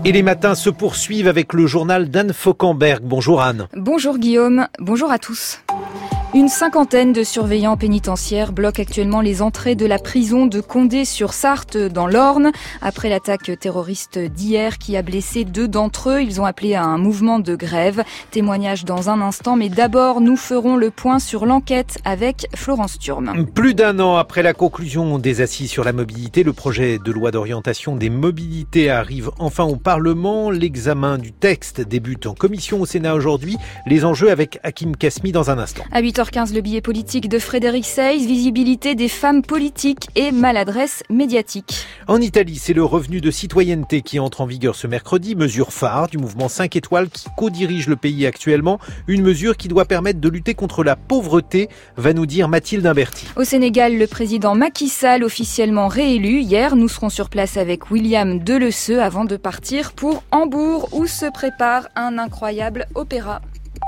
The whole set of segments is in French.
Et les matins se poursuivent avec le journal d'Anne Fauquemberg. Bonjour Anne. Bonjour Guillaume, bonjour à tous. Une cinquantaine de surveillants pénitentiaires bloquent actuellement les entrées de la prison de Condé-sur-Sarthe dans l'Orne. Après l'attaque terroriste d'hier qui a blessé 2 d'entre eux, ils ont appelé à un mouvement de grève. Témoignage dans un instant, mais d'abord nous ferons le point sur l'enquête avec Florence Thurme. Plus d'1 an après la conclusion des assises sur la mobilité, le projet de loi d'orientation des mobilités arrive enfin au Parlement. L'examen du texte débute en commission au Sénat aujourd'hui. Les enjeux avec Hakim Kasmi dans un instant. À 8h15, le billet politique de Frédéric Seyss, visibilité des femmes politiques et maladresse médiatique. En Italie, c'est le revenu de citoyenneté qui entre en vigueur ce mercredi, mesure phare du mouvement 5 étoiles qui co-dirige le pays actuellement. Une mesure qui doit permettre de lutter contre la pauvreté, va nous dire Mathilde Imberti. Au Sénégal, le président Macky Sall officiellement réélu. Hier, nous serons sur place avec William Delesseux avant de partir pour Hambourg où se prépare un incroyable opéra.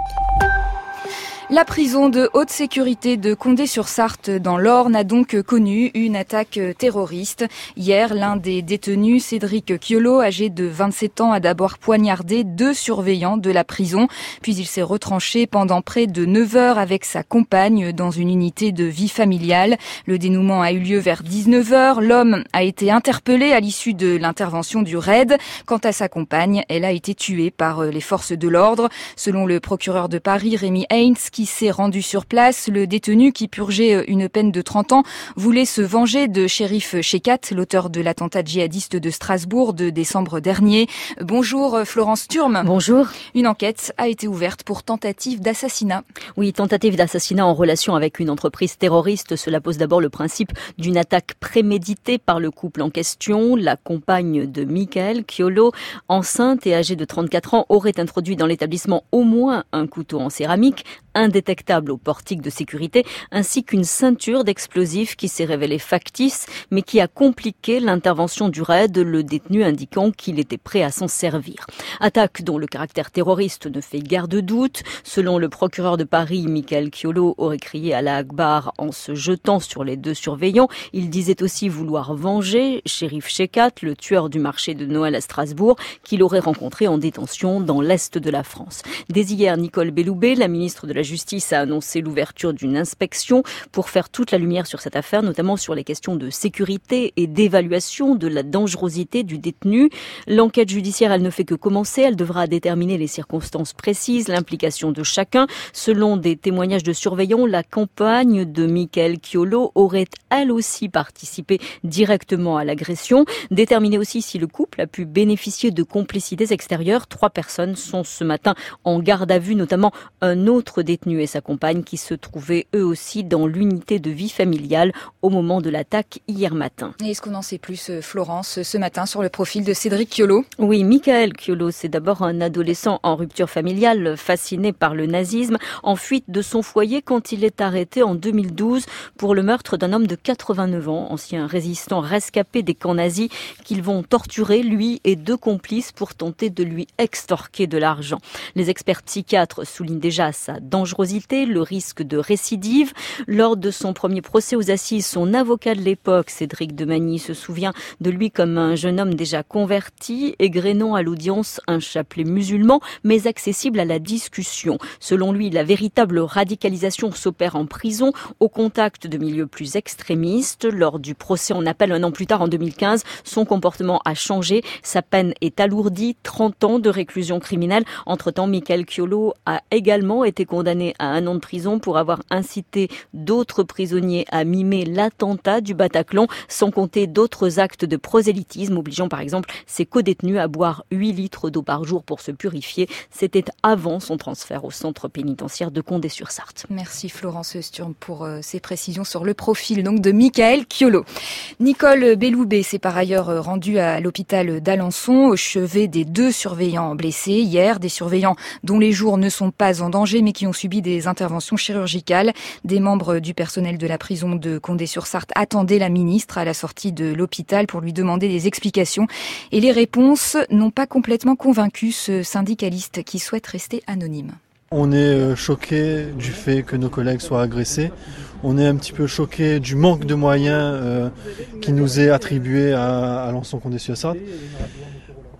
La prison de haute sécurité de Condé-sur-Sarthe dans l'Orne a donc connu une attaque terroriste. Hier, l'un des détenus, Cédric Kiolo, âgé de 27 ans, a d'abord poignardé 2 surveillants de la prison. Puis il s'est retranché pendant près de 9 heures avec sa compagne dans une unité de vie familiale. Le dénouement a eu lieu vers 19 heures. L'homme a été interpellé à l'issue de l'intervention du raid. Quant à sa compagne, elle a été tuée par les forces de l'ordre. Selon le procureur de Paris, Rémi Heinz, qui s'est rendu sur place, le détenu qui purgeait une peine de 30 ans voulait se venger de Cherif Shekat, l'auteur de l'attentat djihadiste de Strasbourg de décembre dernier. Bonjour Florence Thurme. Bonjour. Une enquête a été ouverte pour tentative d'assassinat. Oui, tentative d'assassinat en relation avec une entreprise terroriste. Cela pose d'abord le principe d'une attaque préméditée par le couple en question. La compagne de Michael Kiolo, enceinte et âgée de 34 ans, aurait introduit dans l'établissement au moins un couteau en céramique, indétectable au portique de sécurité, ainsi qu'une ceinture d'explosifs qui s'est révélée factice, mais qui a compliqué l'intervention du raid, le détenu indiquant qu'il était prêt à s'en servir. Attaque dont le caractère terroriste ne fait guère de doute. Selon le procureur de Paris, Michael Kiolo aurait crié Allah Akbar en se jetant sur les 2 surveillants. Il disait aussi vouloir venger Cherif Shekat, le tueur du marché de Noël à Strasbourg, qu'il aurait rencontré en détention dans l'est de la France. Dès hier, Nicole Belloubet, la ministre de la Justice, a annoncé l'ouverture d'une inspection pour faire toute la lumière sur cette affaire, notamment sur les questions de sécurité et d'évaluation de la dangerosité du détenu. L'enquête judiciaire, elle ne fait que commencer. Elle devra déterminer les circonstances précises, l'implication de chacun. Selon des témoignages de surveillants, la compagne de Michael Kiolo aurait elle aussi participé directement à l'agression. Déterminer aussi si le couple a pu bénéficier de complicités extérieures. 3 personnes sont ce matin en garde à vue, notamment un autre détenu et sa compagne qui se trouvaient eux aussi dans l'unité de vie familiale au moment de l'attaque hier matin. Et est-ce qu'on en sait plus, Florence, ce matin sur le profil de Cédric Kiolo ? Oui, Michael Kiolo, c'est d'abord un adolescent en rupture familiale, fasciné par le nazisme, en fuite de son foyer quand il est arrêté en 2012 pour le meurtre d'un homme de 89 ans, ancien résistant rescapé des camps nazis, qu'ils vont torturer, lui et 2 complices, pour tenter de lui extorquer de l'argent. Les experts psychiatres soulignent déjà sa dangerosité, le risque de récidive. Lors de son premier procès aux assises, son avocat de l'époque, Cédric Demagny, se souvient de lui comme un jeune homme déjà converti, égrénant à l'audience un chapelet musulman, mais accessible à la discussion. Selon lui, la véritable radicalisation s'opère en prison, au contact de milieux plus extrémistes. Lors du procès en appel 1 an plus tard, en 2015, son comportement a changé. Sa peine est alourdie, 30 ans de réclusion criminelle. Entre-temps, Michael Kiolo a également été condamné à 1 an de prison pour avoir incité d'autres prisonniers à mimer l'attentat du Bataclan, sans compter d'autres actes de prosélytisme, obligeant par exemple ses codétenus à boire 8 litres d'eau par jour pour se purifier. C'était avant son transfert au centre pénitentiaire de Condé-sur-Sarthe. Merci Florence Sturm pour ces précisions sur le profil donc de Michael Kiolo. Nicole Belloubet s'est par ailleurs rendue à l'hôpital d'Alençon au chevet des 2 surveillants blessés hier, des surveillants dont les jours ne sont pas en danger mais qui ont subi des interventions chirurgicales. Des membres du personnel de la prison de Condé-sur-Sarthe attendaient la ministre à la sortie de l'hôpital pour lui demander des explications et les réponses n'ont pas complètement convaincu ce syndicaliste qui souhaite rester anonyme. On est choqué du fait que nos collègues soient agressés. On est un petit peu choqué du manque de moyens qui nous est attribué à Alençon Condé-sur-Sarthe.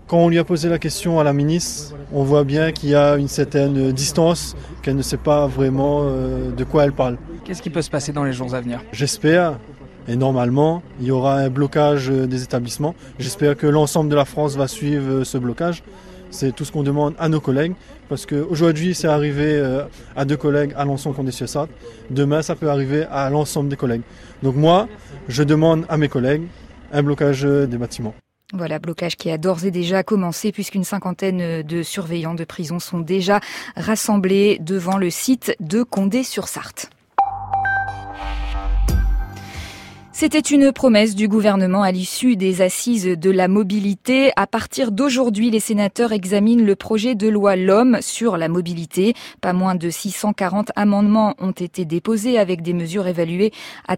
Quand on lui a posé la question à la ministre, on voit bien qu'il y a une certaine distance, qu'elle ne sait pas vraiment de quoi elle parle. Qu'est-ce qui peut se passer dans les jours à venir ? J'espère, et normalement, il y aura un blocage des établissements. J'espère que l'ensemble de la France va suivre ce blocage. C'est tout ce qu'on demande à nos collègues, parce qu'aujourd'hui, c'est arrivé à 2 collègues à Alençon-Condé-sur-Sarthe. Demain, ça peut arriver à l'ensemble des collègues. Donc moi, je demande à mes collègues un blocage des bâtiments. Voilà, blocage qui a d'ores et déjà commencé puisqu'une cinquantaine de surveillants de prison sont déjà rassemblés devant le site de Condé-sur-Sarthe. C'était une promesse du gouvernement à l'issue des assises de la mobilité. À partir d'aujourd'hui, les sénateurs examinent le projet de loi LOM sur la mobilité. Pas moins de 640 amendements ont été déposés avec des mesures évaluées à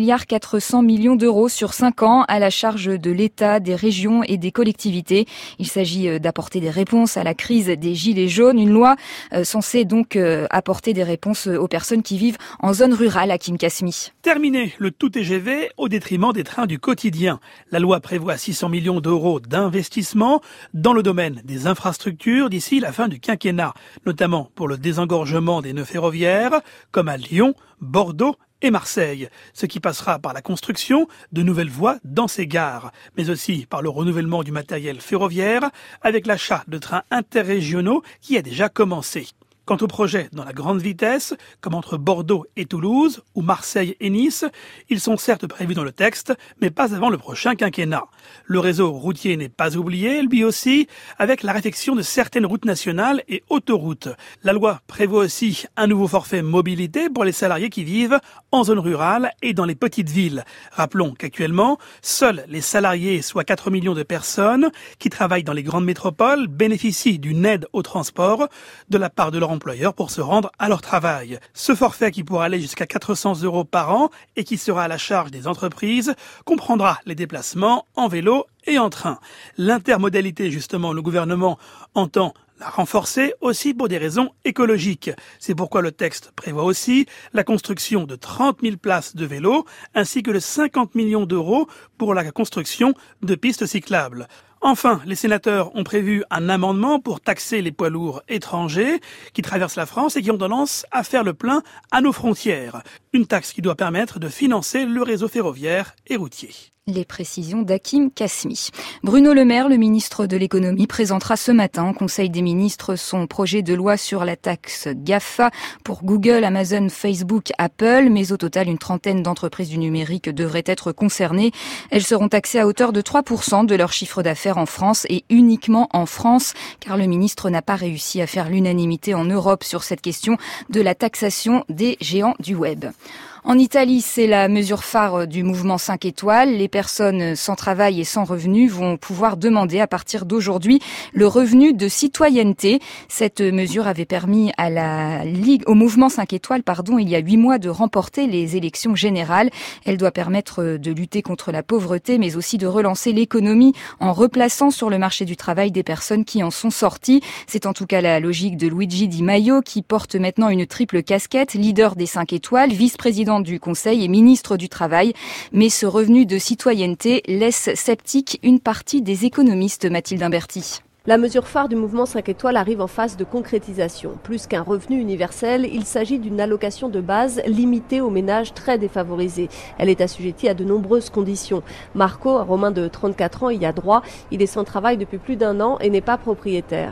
13,4 milliards d'euros sur 5 ans à la charge de l'État, des régions et des collectivités. Il s'agit d'apporter des réponses à la crise des gilets jaunes. Une loi censée donc apporter des réponses aux personnes qui vivent en zone rurale, Hakim Kasmi. Terminé le tout TGV au détriment des trains du quotidien. La loi prévoit 600 millions d'euros d'investissement dans le domaine des infrastructures d'ici la fin du quinquennat, notamment pour le désengorgement des nœuds ferroviaires, comme à Lyon, Bordeaux et Marseille, ce qui passera par la construction de nouvelles voies dans ces gares, mais aussi par le renouvellement du matériel ferroviaire avec l'achat de trains interrégionaux qui a déjà commencé. Quant aux projets dans la grande vitesse, comme entre Bordeaux et Toulouse, ou Marseille et Nice, ils sont certes prévus dans le texte, mais pas avant le prochain quinquennat. Le réseau routier n'est pas oublié, lui aussi, avec la réfection de certaines routes nationales et autoroutes. La loi prévoit aussi un nouveau forfait mobilité pour les salariés qui vivent en zone rurale et dans les petites villes. Rappelons qu'actuellement, seuls les salariés, soit 4 millions de personnes, qui travaillent dans les grandes métropoles, bénéficient d'une aide au transport de la part de leur employeurs pour se rendre à leur travail. Ce forfait qui pourra aller jusqu'à 400 € par an et qui sera à la charge des entreprises comprendra les déplacements en vélo et en train. L'intermodalité, justement, le gouvernement entend la renforcer aussi pour des raisons écologiques. C'est pourquoi le texte prévoit aussi la construction de 30 000 places de vélo ainsi que de 50 millions d'euros pour la construction de pistes cyclables. Enfin, les sénateurs ont prévu un amendement pour taxer les poids lourds étrangers qui traversent la France et qui ont tendance à faire le plein à nos frontières. Une taxe qui doit permettre de financer le réseau ferroviaire et routier. Les précisions d'Hakim Kasmi. Bruno Le Maire, le ministre de l'économie, présentera ce matin au Conseil des ministres son projet de loi sur la taxe GAFA pour Google, Amazon, Facebook, Apple, mais au total une trentaine d'entreprises du numérique devraient être concernées. Elles seront taxées à hauteur de 3% de leur chiffre d'affaires en France et uniquement en France, car le ministre n'a pas réussi à faire l'unanimité en Europe sur cette question de la taxation des géants du web. En Italie, c'est la mesure phare du mouvement 5 étoiles. Les personnes sans travail et sans revenus vont pouvoir demander à partir d'aujourd'hui le revenu de citoyenneté. Cette mesure avait permis à la Ligue, au mouvement 5 étoiles, il y a 8 mois de remporter les élections générales. Elle doit permettre de lutter contre la pauvreté, mais aussi de relancer l'économie en replaçant sur le marché du travail des personnes qui en sont sorties. C'est en tout cas la logique de Luigi Di Maio qui porte maintenant une triple casquette, leader des 5 étoiles, vice-président du Conseil et ministre du Travail. Mais ce revenu de citoyenneté laisse sceptique une partie des économistes, Mathilde Imberti. La mesure phare du mouvement 5 étoiles arrive en phase de concrétisation. Plus qu'un revenu universel, il s'agit d'une allocation de base limitée aux ménages très défavorisés. Elle est assujettie à de nombreuses conditions. Marco, un Romain de 34 ans, y a droit. Il est sans travail depuis plus d'1 an et n'est pas propriétaire.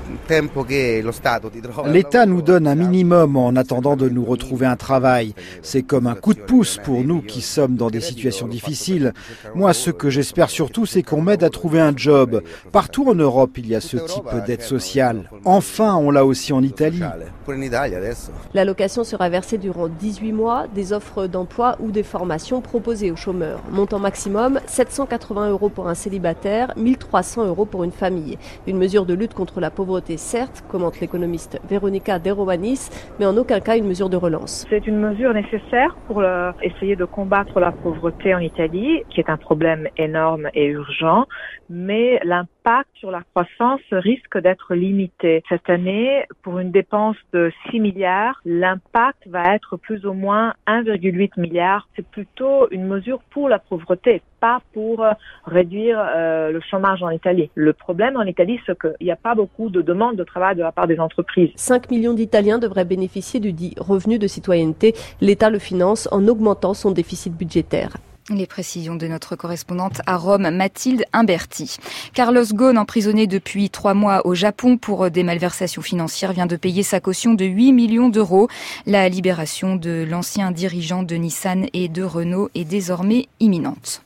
L'État nous donne un minimum en attendant de nous retrouver un travail. C'est comme un coup de pouce pour nous qui sommes dans des situations difficiles. Moi, ce que j'espère surtout, c'est qu'on m'aide à trouver un job. Partout en Europe, il y a ce type d'aide sociale. Enfin, on l'a aussi en Italie. L'allocation sera versée durant 18 mois, des offres d'emploi ou des formations proposées aux chômeurs. Montant maximum, 780 € pour un célibataire, 1300 € pour une famille. Une mesure de lutte contre la pauvreté, certes, commente l'économiste Veronica De Romanis, mais en aucun cas une mesure de relance. C'est une mesure nécessaire pour essayer de combattre la pauvreté en Italie, qui est un problème énorme et urgent, mais l'impact l'impact sur la croissance risque d'être limité. Cette année, pour une dépense de 6 milliards, l'impact va être plus ou moins 1,8 milliard. C'est plutôt une mesure pour la pauvreté, pas pour réduire le chômage en Italie. Le problème en Italie, c'est qu'il n'y a pas beaucoup de demandes de travail de la part des entreprises. 5 millions d'Italiens devraient bénéficier du dit revenu de citoyenneté. L'État le finance en augmentant son déficit budgétaire. Les précisions de notre correspondante à Rome, Mathilde Imberti. Carlos Ghosn, emprisonné depuis 3 mois au Japon pour des malversations financières, vient de payer sa caution de 8 millions d'euros. La libération de l'ancien dirigeant de Nissan et de Renault est désormais imminente.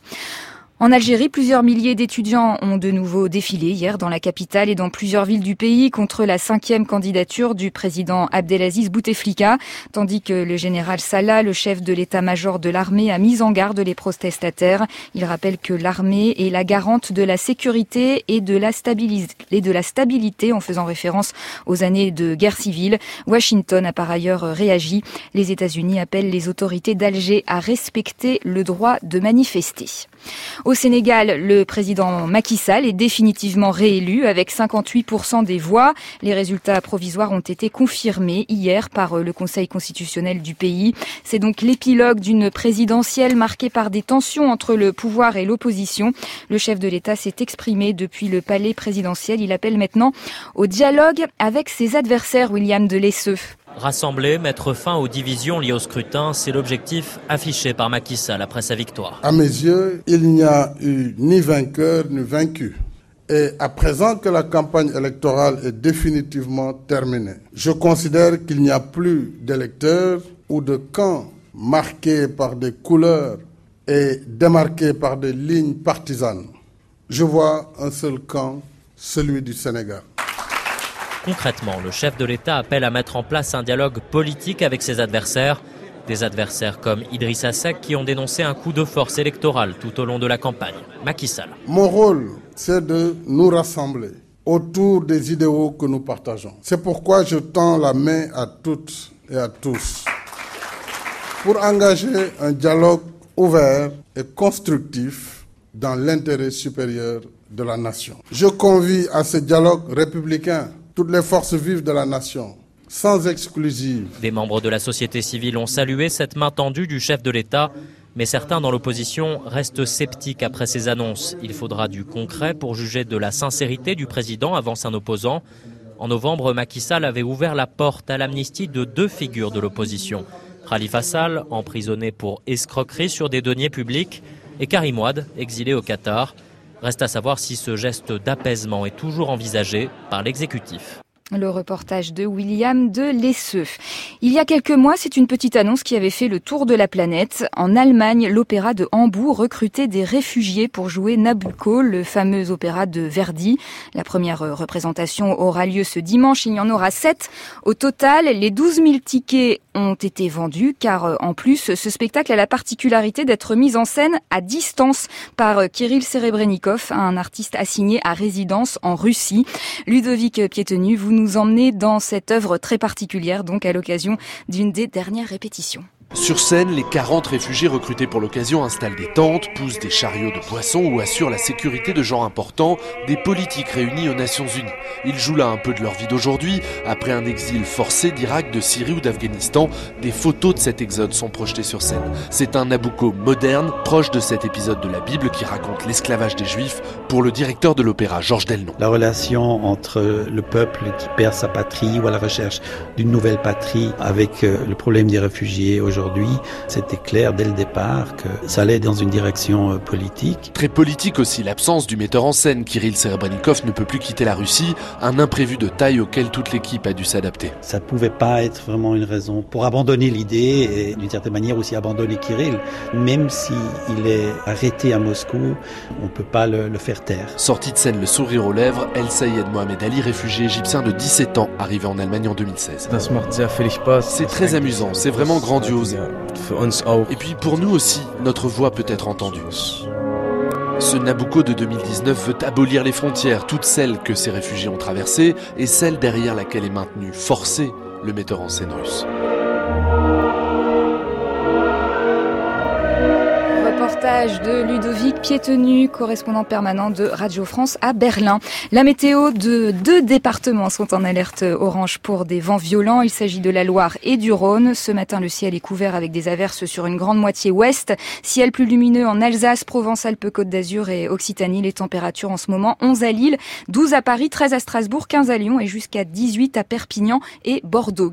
En Algérie, plusieurs milliers d'étudiants ont de nouveau défilé hier dans la capitale et dans plusieurs villes du pays contre la 5e candidature du président Abdelaziz Bouteflika, tandis que le général Salah, le chef de l'état-major de l'armée, a mis en garde les protestataires. Il rappelle que l'armée est la garante de la sécurité et de la stabilité en faisant référence aux années de guerre civile. Washington a par ailleurs réagi. Les États-Unis appellent les autorités d'Alger à respecter le droit de manifester. Au Sénégal, le président Macky Sall est définitivement réélu avec 58% des voix. Les résultats provisoires ont été confirmés hier par le Conseil constitutionnel du pays. C'est donc l'épilogue d'une présidentielle marquée par des tensions entre le pouvoir et l'opposition. Le chef de l'État s'est exprimé depuis le palais présidentiel. Il appelle maintenant au dialogue avec ses adversaires, William Delesseux. Rassembler, mettre fin aux divisions liées au scrutin, c'est l'objectif affiché par Macky Sall après sa victoire. À mes yeux, il n'y a eu ni vainqueur ni vaincu. Et à présent que la campagne électorale est définitivement terminée, je considère qu'il n'y a plus d'électeurs ou de camps marqués par des couleurs et démarqués par des lignes partisanes. Je vois un seul camp, celui du Sénégal. Concrètement, le chef de l'État appelle à mettre en place un dialogue politique avec ses adversaires. Des adversaires comme Idrissa Seck qui ont dénoncé un coup de force électoral tout au long de la campagne. Macky Sall. Mon rôle, c'est de nous rassembler autour des idéaux que nous partageons. C'est pourquoi je tends la main à toutes et à tous pour engager un dialogue ouvert et constructif dans l'intérêt supérieur de la nation. Je convie à ce dialogue républicain toutes les forces vives de la nation, sans exclusive. Des membres de la société civile ont salué cette main tendue du chef de l'État, mais certains dans l'opposition restent sceptiques après ces annonces. Il faudra du concret pour juger de la sincérité du président, avance un opposant. En novembre, Macky Sall avait ouvert la porte à l'amnistie de 2 figures de l'opposition. Khalifa Sall, emprisonné pour escroquerie sur des deniers publics, et Karim Wade, exilé au Qatar. Reste à savoir si ce geste d'apaisement est toujours envisagé par l'exécutif. Le reportage de William Delesseux. Il y a quelques mois, c'est une petite annonce qui avait fait le tour de la planète. En Allemagne, l'opéra de Hambourg recrutait des réfugiés pour jouer Nabucco, le fameux opéra de Verdi. La première représentation aura lieu ce dimanche, il y en aura 7. Au total, les 12 000 tickets ont été vendus car en plus, ce spectacle a la particularité d'être mis en scène à distance par Kirill Serebrennikov, un artiste assigné à résidence en Russie. Ludovic Piétenu, vous nous emmenez dans cette œuvre très particulière, donc à l'occasion d'une des dernières répétitions. Sur scène, les 40 réfugiés recrutés pour l'occasion installent des tentes, poussent des chariots de poissons ou assurent la sécurité de gens importants, des politiques réunis aux Nations Unies. Ils jouent là un peu de leur vie d'aujourd'hui. Après un exil forcé d'Irak, de Syrie ou d'Afghanistan, des photos de cet exode sont projetées sur scène. C'est un Nabucco moderne, proche de cet épisode de la Bible qui raconte l'esclavage des Juifs, pour le directeur de l'opéra, Georges Delnon. La relation entre le peuple qui perd sa patrie ou à la recherche d'une nouvelle patrie avec le problème des réfugiés aujourd'hui, c'était clair dès le départ que ça allait dans une direction politique. Très politique aussi, l'absence du metteur en scène. Kirill Serebrennikov ne peut plus quitter la Russie, un imprévu de taille auquel toute l'équipe a dû s'adapter. Ça pouvait pas être vraiment une raison pour abandonner l'idée et d'une certaine manière aussi abandonner Kirill. Même s'il est arrêté à Moscou, on peut pas le faire taire. Sortie de scène le sourire aux lèvres, El Sayed Mohamed Ali, réfugié égyptien de 17 ans, arrivé en Allemagne en 2016. C'est très amusant, c'est vraiment grandiose. Et puis pour nous aussi, notre voix peut être entendue. Ce Nabucco de 2019 veut abolir les frontières, toutes celles que ces réfugiés ont traversées et celles derrière laquelle est maintenu, forcé, le metteur en scène russe. reportage de Ludovic Piétenu, correspondant permanent de Radio France à Berlin. La météo de 2 départements sont en alerte orange pour des vents violents. Il s'agit de la Loire et du Rhône. Ce matin, le ciel est couvert avec des averses sur une grande moitié ouest. Ciel plus lumineux en Alsace, Provence-Alpes-Côte d'Azur et Occitanie. Les températures en ce moment, 11 à Lille, 12 à Paris, 13 à Strasbourg, 15 à Lyon et jusqu'à 18 à Perpignan et Bordeaux.